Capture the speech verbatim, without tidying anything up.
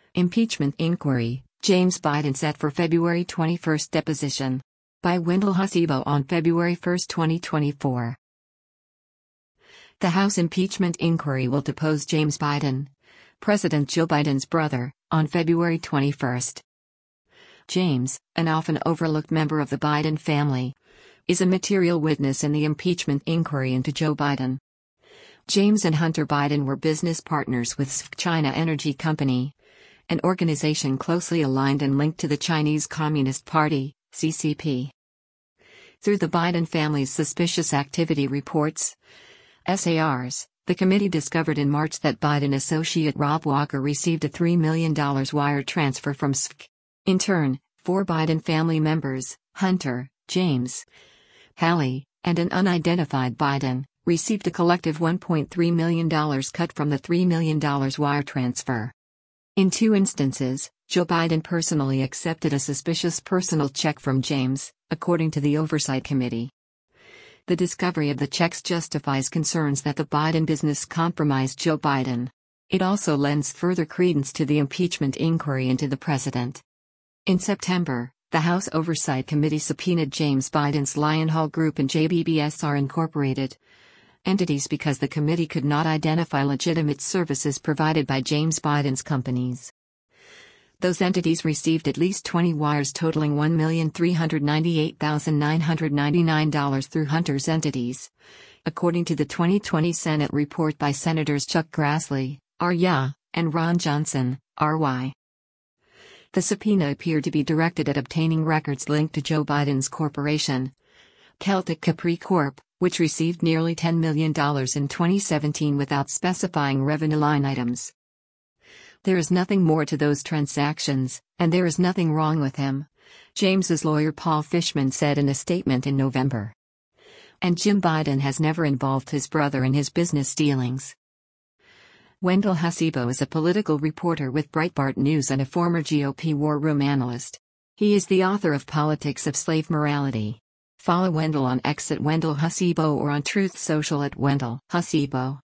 Impeachment inquiry, James Biden set for February twenty-first deposition. By Wendell Hasibo on February first, twenty twenty-four. The House impeachment inquiry will depose James Biden, President Joe Biden's brother, on February twenty-first. James, an often overlooked member of the Biden family, is a material witness in the impeachment inquiry into Joe Biden. James and Hunter Biden were business partners with S F China Energy Company, an organization closely aligned and linked to the Chinese Communist Party, C C P. Through the Biden family's suspicious activity reports, S A Rs, the committee discovered in March that Biden associate Rob Walker received a three million dollars wire transfer from S F C. In turn, four Biden family members, Hunter, James, Hallie, and an unidentified Biden, received a collective one point three million dollars cut from the three million dollars wire transfer. In two instances, Joe Biden personally accepted a suspicious personal check from James, according to the Oversight Committee. The discovery of the checks justifies concerns that the Biden business compromised Joe Biden. It also lends further credence to the impeachment inquiry into the president. In September, the House Oversight Committee subpoenaed James Biden's Lionhall Group and J B B S R Incorporated entities because the committee could not identify legitimate services provided by James Biden's companies. Those entities received at least twenty wires totaling one million three hundred ninety-eight thousand nine hundred ninety-nine dollars through Hunter's entities, according to the twenty twenty Senate report by Senators Chuck Grassley, R Y, and Ron Johnson, R Y. The subpoena appeared to be directed at obtaining records linked to Joe Biden's corporation, Celtic Capri Corp, which received nearly ten million dollars in twenty seventeen without specifying revenue line items. There is nothing more to those transactions, and there is nothing wrong with him, James's lawyer Paul Fishman said in a statement in November. And Jim Biden has never involved his brother in his business dealings. Wendell Hasibo is a political reporter with Breitbart News and a former G O P war room analyst. He is the author of Politics of Slave Morality. Follow Wendell on X at Wendell Hasibo or on Truth Social at Wendell Hasibo.